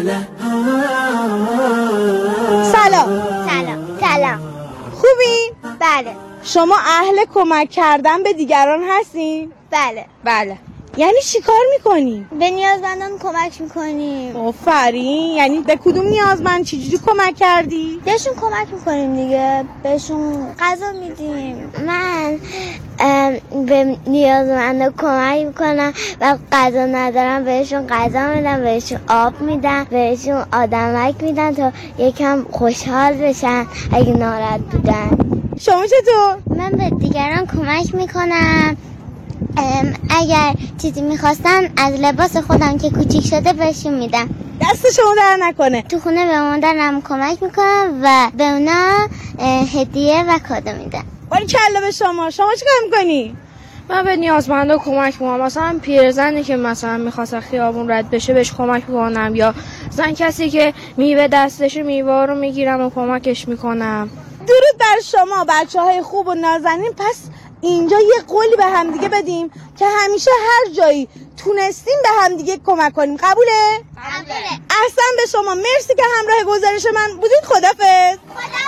سلام. خوبی؟ بله. شما اهل کمک کردن به دیگران هستین؟ بله. یعنی چی کار میکنی؟ به نیازمندان کمک میکنیم. آفرین. یعنی به کدوم نیازمند چجوری کمک کردی؟ بهشون کمک میکنیم دیگه، بهشون غذا میدیم. من به نیازمندان کمک میکنم و غذا ندارم بهشون غذا میدم، بهشون آب میدم، بهشون آدمک میدم تا یکم خوشحال بشن اگه ناراحت بودن. شما چطور؟ من به دیگران کمک میکنم. اگر چیزی میخواستن از لباس خودم که کوچیک شده بهشون میدم. دست شما در نکنه. تو خونه به مادرم کمک میکنم و به اونا هدیه و کادو میدم. باریکلا به شما چیکار میکنی؟ من به نیازمندا کمک میکنم. مثلا پیرزنی که مثلا میخواست خیابون رد بشه بهش کمک میکنم، یا مثلا کسی که میوه دستش میوه رو میگیرم و کمکش میکنم. درود بر شما بچه‌های خوب و نازنین. پس اینجا یه قولی به هم دیگه بدیم که همیشه هر جایی تونستیم به هم دیگه کمک کنیم. قبوله؟ احسن به شما. مرسی که همراه گزارش من بودید. خدافظ.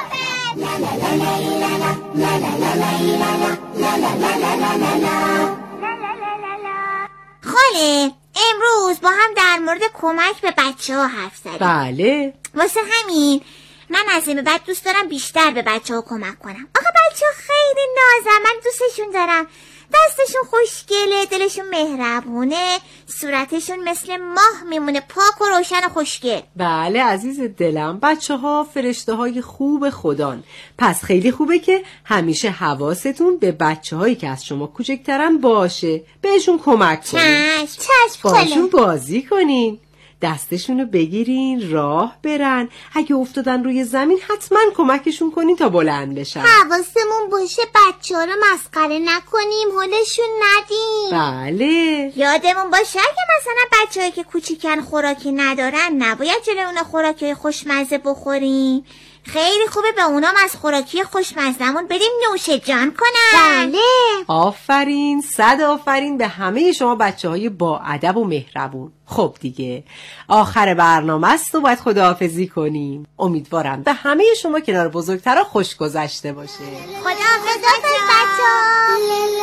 خاله، امروز با هم در مورد کمک به بچه‌ها حرف زدیم. بله. واسه همین من از این به بعد دوست دارم بیشتر به بچه‌ها کمک کنم. آخه بچه‌ها خیلی نازن، من دوستشون دارم. دستشون خوشگله، دلشون مهربونه، صورتشون مثل ماه میمونه، پاک و روشن و خوشگل. بله عزیز دلم، بچه‌ها فرشته‌های خوب خدان. پس خیلی خوبه که همیشه حواستون به بچه‌هایی که از شما کوچکترن باشه، بهشون کمک کنین. چشم باشون بازی کنین، دستشونو بگیرین، راه برن، اگه افتادن روی زمین حتما کمکشون کنین تا بلند بشن. حواسمون باشه بچه‌ها رو مسخره نکنیم، حالشون ندیم. بله. یادمون باشه اگه مثلا بچه‌هایی که کوچیکن خوراکی ندارن نباید جلوی اونا خوراکی خوشمزه بخوریم. خیلی خوبه به اونام از خوراکی خوشمزه‌مون بدیم نوش جان کنن. بله. آفرین، 100 آفرین به همه شما بچه‌های با ادب و مهربون. خب دیگه آخر برنامه است و باید خداحافظی کنیم. امیدوارم به همه شما کنار بزرگترها خوش گذشته باشه. خداحافظ بچه‌ها.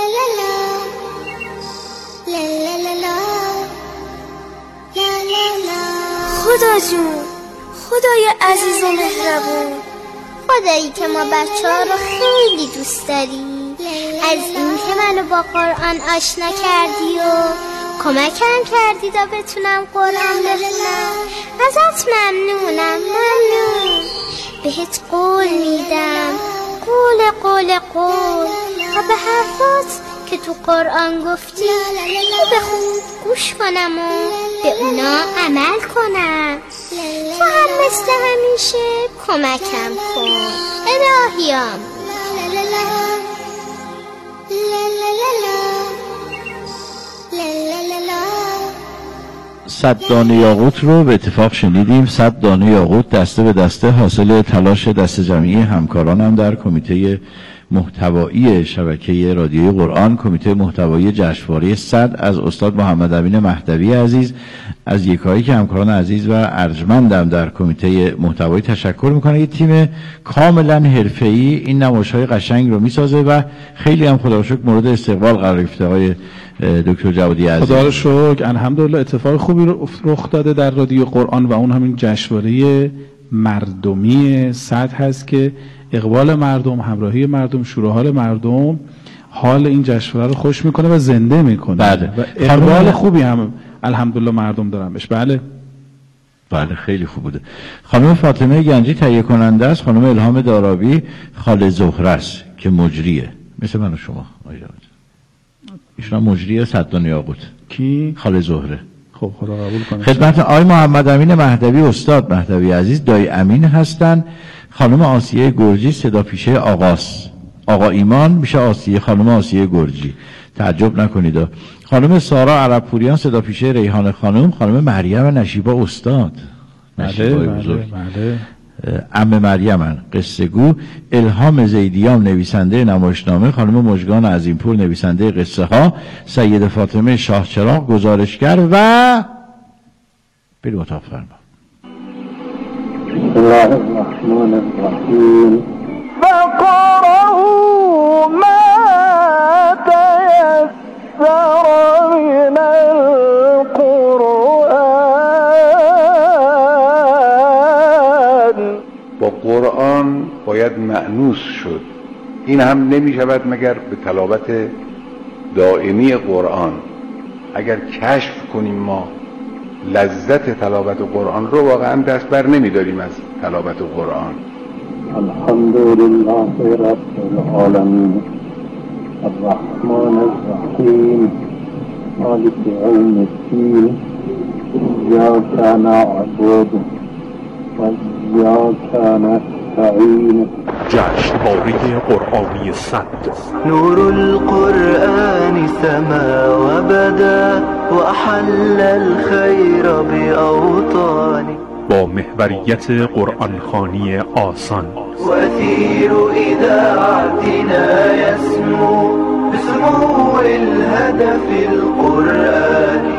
خدا جون، خدای عزیز و مهربون، خدایی که ما بچه‌ها رو خیلی دوست داری، از این که منو با قرآن آشنا کردی و کمکم کردی تا بتونم قرآن بخونم، ازت ممنونم. بهت قول میدم، قول و به حرفات که تو قرآن گفتی به خوب گوش کنم و به اونا عمل کنم. تو هم مثل همیشه کمکم کن الهیام. 100 دانه یاقوت رو به اتفاق شنیدیم. 100 دانه یاقوت دسته به دسته حاصل تلاش دست جمعی همکارانم در کمیته محتوایی شبکه رادیوی قرآن، کمیته محتوایی جشنواره 100 از استاد محمد امین مهدوی عزیز، از یکایی که همکاران عزیز و ارجمندم در کمیته محتوایی تشکر میکنه. یه تیم کاملا حرفه‌ای این نمایش‌های قشنگ رو میسازه و خیلی هم خدا رو شکر مورد استقبال قرار گرفته های دکتر جوادی عزیز. خدا رو شکر، الحمدلله اتفاق خوبی رخ داده در رادیو قرآن و اون همین جشنواره مردمی 100 هست که اقبال مردم، همراهی مردم، شورحال مردم حال این جشنواره رو خوش میکنه و زنده میکنه. بله. و اقبال خوبی هم الحمدلله مردم دارن بهش. بله خیلی خوب بوده. خانم فاطمه گنجی تهیه کننده است، خانم الهام دارابی خاله زهره است که مجریه مثل من و شما. ایشون مجری 100 دانه یاقوت. کی؟ خاله زهره. خب خدا قبول کنه. خدمت آقای محمد امین مهدوی استاد مهدوی عزیز دای امین هستن. خانم آسیه گرجی صدا پیشه آقاست. آقا ایمان میشه آسیه، خانم آسیه گرجی، تعجب نکنید. خانم سارا عربپوریان صدا پیشه ریحان خانم. خانم مریم نشیبا استاد. بله. عم مریم قصه گو. الهام زیدیان نویسنده نمایشنامه. خانم مژگان عظیمپور نویسنده قصه ها. سید فاطمه شاه چراغ گزارشگر و بریم اتاق فرما. بسم الله الرحمن الرحیم فقرأوا ما تيسر من القرآن. با قرآن باید مأنوس شد. این هم نمی شود مگر به تلاوت دائمی قرآن. اگر کشف کنیم ما لذت تلاوت قرآن رو، واقعا دست بر نمی داریم از تلاوت قرآن. الحمد لله رب العالمین الرحمن الرحیم مالک یوم الدین ایاک نعبد و ایاک نستعین. جشنواره قرآنی 100 نور القرآن سما و بدا و احل الخیر بأوطانی. با محوریت قرآن خوانی آسان و اثیر اذاعتنا یسمو بسمو الهدف القرآنی.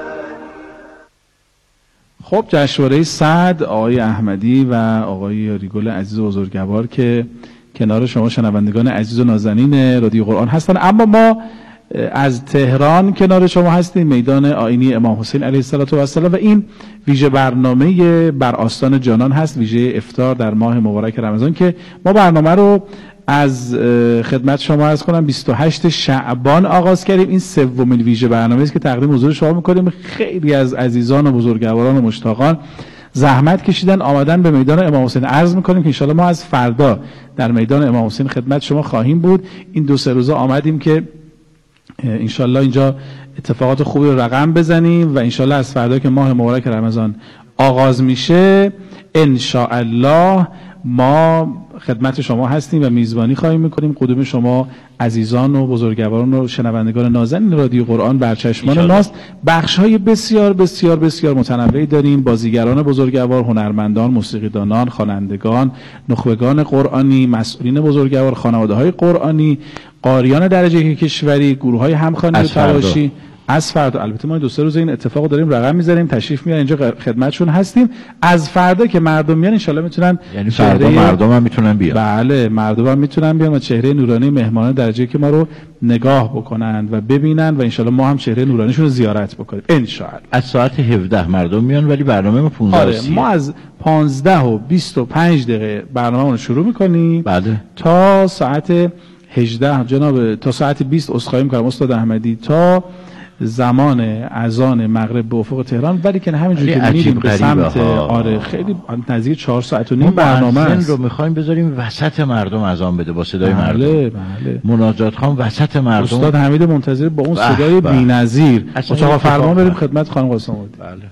خب جشنواره 100 آقای احمدی و آقای یاریگل عزیز و بزرگوار که کنار شما شنوندگان عزیز و نازنین رادیو قرآن هستن، اما ما از تهران کنار شما هستیم، میدان آیینی امام حسین علیه السلام، و این ویژه برنامه بر آستان جانان هست، ویژه افطار در ماه مبارک رمضان که ما برنامه رو از خدمت شما عرض کنم 28 شعبان آغاز کردیم. این سومین ویژه برنامه است که تقدیم حضور شما می‌کنیم. خیلی از عزیزان و بزرگواران و مشتاقان زحمت کشیدن آمدن به میدان امام حسین. عرض می‌کنیم که ان شاءالله ما از فردا در میدان امام حسین خدمت شما خواهیم بود. این 2-3 روزه آمدیم که ان شاءالله اینجا اتفاقات خوبی رو رقم بزنیم و ان شاءالله از فردا که ماه مبارک رمضان آغاز میشه ان شاءالله ما خدمت شما هستیم و میزبانی خواهیم میکنیم. قدوم شما عزیزان و بزرگواران و شنوندگان نازنین رادیو قرآن بر چشمان ماست. بخش‌های بسیار بسیار بسیار متنوعی داریم، بازیگران بزرگوار، هنرمندان، موسیقیدانان، خوانندگان، نخبگان قرآنی، مسئولین بزرگوار، خانواده‌های قرآنی، قاریان درجه کشوری، گروه‌های همخوانی و تراشی. از فردا البته ما 2-3 روز این اتفاقو داریم رقم می‌ذاریم، تشریف میارن اینجا خدمتشون هستیم. از فردا که مردم میان ان شاءالله میتونن، یعنی فردا مردم هم میتونن بیان. بله مردم هم میتونن بیان و چهره نورانی مهمانان درجه که ما رو نگاه بکنن و ببینن و ان شاءالله ما هم چهره نورانیشون رو زیارت بکنیم ان شاءالله. از ساعت 17 مردم میان ولی برنامه ما 15 ما از 15:25 برنامه‌مون رو شروع می‌کنیم. بله. تا ساعت 18 جناب، تا ساعت 20 عذرخواهی می‌کنم استاد احمدی، تا زمان اذان مغرب به افق تهران. ولی که همینجوری که میریم به سمت خیلی نزدیک 4 ساعت و نیم برنامه است. رو می‌خوایم بذاریم وسط مردم اذان بده با صدای مردم. بله. مناجات خان وسط مردم. استاد حمید منتظر با اون صدای بی‌نظیر. اتاق فرمان بریم خدمت خانم قاسم آبادی. بله.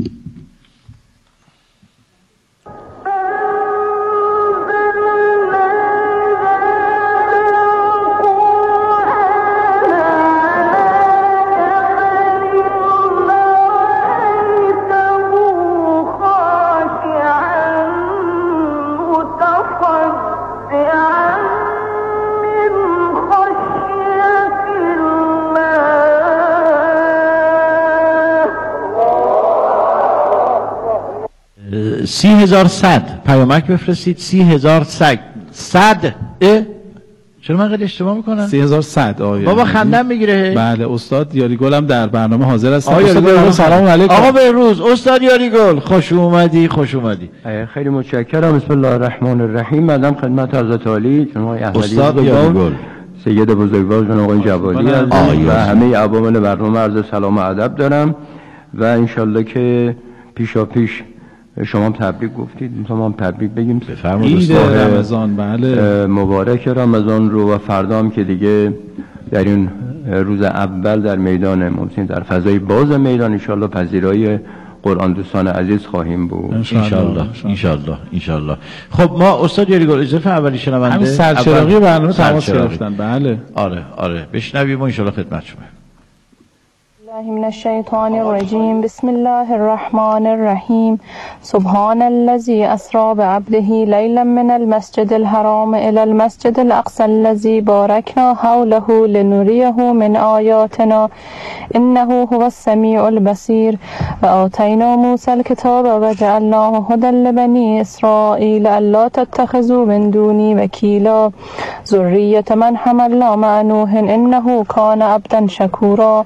اه، 30,100 پیامک بفرستید. 30,100 چرا من قد اشتباه میکنم؟ 30,100 آقای بابا خندم میگیره. بله استاد یاریگل هم در برنامه حاضر هستن. استاد یاریگل سلام علیکم. آقا بهروز، استاد یاریگل خوش اومدی. خوش اومدی. خیلی متشکرم. بسم الله الرحمن الرحیم. مدام خدمت حضرت عالی جناب احمدی استاد یاریگل، سید بزرگوار جناب آقای جوالی و همه عوامل برنامه عرض سلام و ادب دارم و انشالله که پیشا پیش شما هم تبریک گفتید، ما هم تبریک بگیم. عید رمضان بله مبارک رمضان رو و فردا هم که دیگه در این روز اول در میدان ممکن در فضای باز میدان انشالله پذیرای قرآن دوستان عزیز خواهیم بود انشالله. خب ما استاد یاریگل اجازه اولی شنونده همین سرچراغی برنامه تماس گرفتن. بله آره بشنویم و انشالله خدمت شما. من الشیطان الرجیم. بسم الله الرحمن الرحیم. سبحان الذي اسرى بعبده لیلا من المسجد الحرام الى المسجد الاقصى الذي باركنا حوله لنريه من آیاتنا انه هو السمیع البصیر. و آتینا موسی الکتاب و جعلناه هدى لبنی اسرائیل الا تتخذوا من دونی وکیلا ذریة من حملنا مع نوح انه کان عبدا شکورا.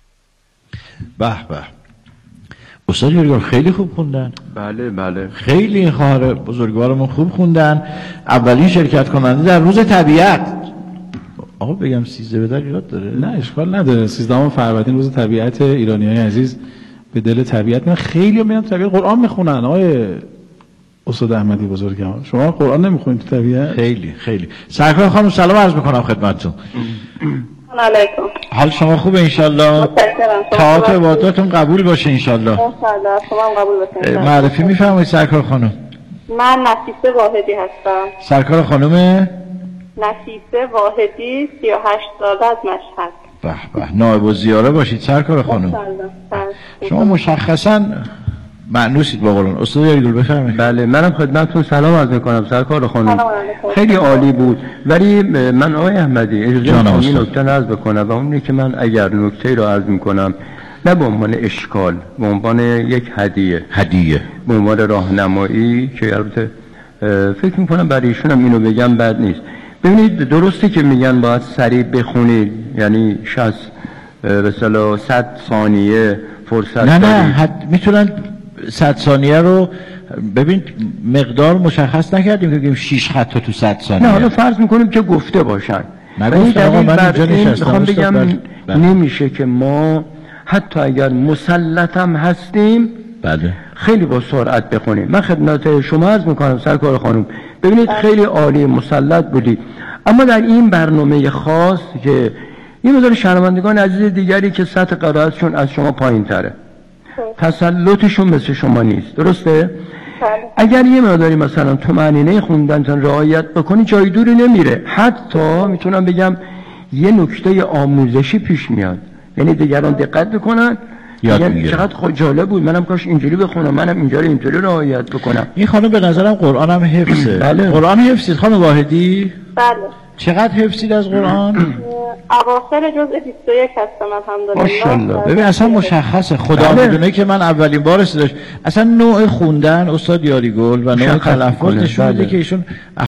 به به، استاد یاریگل خیلی خوب خوندن. بله بله، خیلی این خواهر بزرگوارمون خوب خوندن. اولین شرکت کننده در روز طبیعت. آقا بگم 13 به در ایراد داره؟ نه اشکال نداره. 13 فروردین روز طبیعت ایرانیای عزیز به دل طبیعت. من خیلی میام طبیعت قرآن میخونن. آقای استاد احمدی بزرگوار، شما قرآن نمیخونید تو طبیعت؟ خیلی خیلی. سرکار خانم سلام عرض میکنم خدمتتون. علیکم. حال شما خوبه انشالله؟ طاعات عباداتون قبول باشه انشالله. انشالله شما هم قبول باشه. معرفی میفرمایید سرکار خانم؟ من نفیسه واحدی هستم. سرکار خانم؟ نفیسه واحدی 38 ساله از مشهد. به به، نایب الزیاره باشید سرکار خانم. شما مشخصاً مأنوسید با قرآن. استاد یاریگل بفرمایید. بله منم خدمتتون سلام عرض میکنم سرکار خانم. خیلی عالی بود. ولی من آقای احمدی اجازه این نکته عرض بکنم و اونی که من اگر نکته رو عرض میکنم نه به عنوان اشکال، به عنوان یک هدیه به عنوان راهنمایی که البته فکر میکنم برای ایشون هم اینو بگم بد نیست. ببینید درسته که میگن باید سریع بخونید، یعنی 60 به اصطلاح 100 ثانیه فرصت نه میتونن 100 ثانیه رو ببین مقدار مشخص نکردیم که بگیم 6 خط تو 100 ثانیه. نه حالا فرض میکنیم که گفته باشن. نگفتم آقا من اینجا نشستم. میخوام بگم نمیشه که ما حتی اگر مسلطم هستیم بله خیلی با سرعت بخونیم. من خدمت شما عرض میکنم سرکار خانم، ببینید خیلی عالی مسلط بودید، اما در این برنامه خاص که این مقدار شنوندگان عزیز دیگری که سطح قرائتشون از شما پایین تره، تسلطشون مثل شما نیست، درسته؟ اگر یه مقداری مثلا تو معنینه خوندنتون رعایت بکنی جای دوری نمیره. حتی میتونم بگم یه نکته آموزشی پیش میاد، یعنی دیگران دقت بکنن یعنی چقدر جالب بود منم کاش اینجوری بخونم، منم اینجوری رعایت بکنم. این خانم به نظرم قرآنم حفظه. بله. قرآن حفظید خانم واحدی؟ بله. چقدر حفظید از قرآن؟ اواخر جزء 21 هستم الحمدلله. ماشاءالله. ببین اصلا مشخصه، خدا میدونه که من اولین بار رسیدش اصلا نوع خوندن استاد یاریگل و نوع تلفظ نشون میده که ایشون